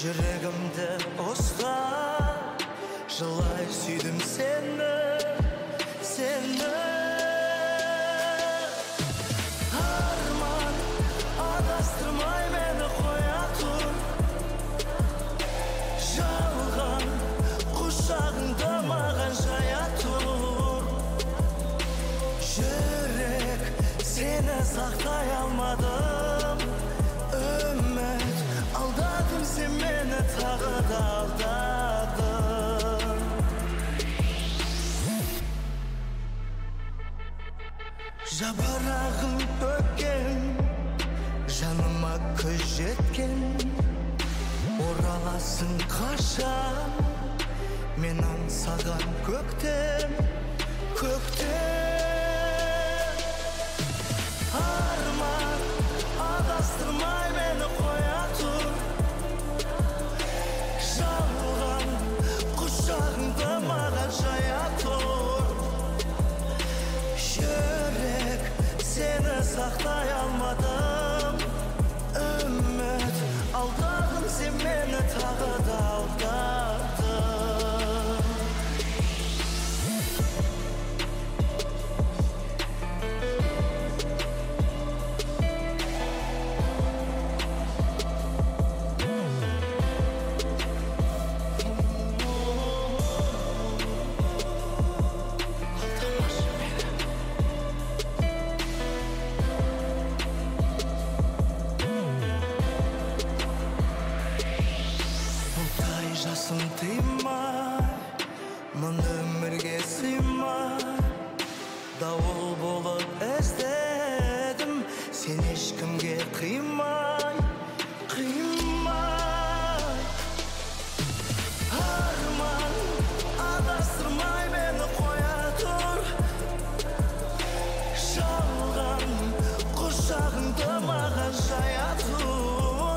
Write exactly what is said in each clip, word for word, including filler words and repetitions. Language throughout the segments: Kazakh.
жүрегімді ұстап жылай сүйдім сені, сені. Арман адастырмай мені қоя тұр, жалған құшағыңды маған жая тұр. Жүрек сені сақтай алмадым, үміт алдадым, сен мені тағы да алдадың. Жапырағым өпкен, жаныма күз жеткен, ораласың қашан, мен аңсаған көктем, көктем. Арман адастырмай мені қоя тұр, жалған құшағыңды маған жая тұр. Жүрек сені сақтай алмадым, үміт алдадың, сен мені тағы да алдадың. Жасым тыймай, мұны өмірге сыймай, дауыл болып іздедім, сен ешкімге қимай, қимай. Арман адастырмай мені қоя тұр, жалған құшағыңды маған жая тұр.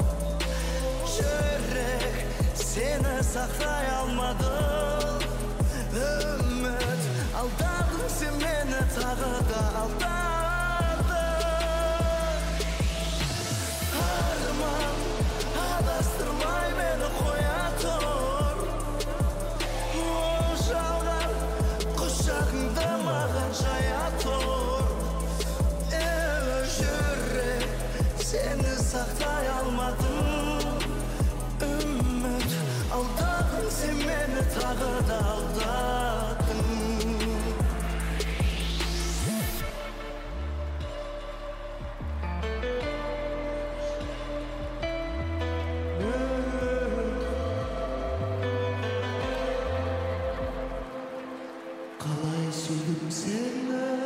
Жүрек сені сақтай алмадым, үміт алдадың, сен мені тағы да алдадың. Арман адастырмай мені қоя тұр, жалған құшағыңды маған жая тұр. Жүрек сені сақтай алмадым, алдадың, сен мені тағы да алдадың. Қалай сүйдім сені,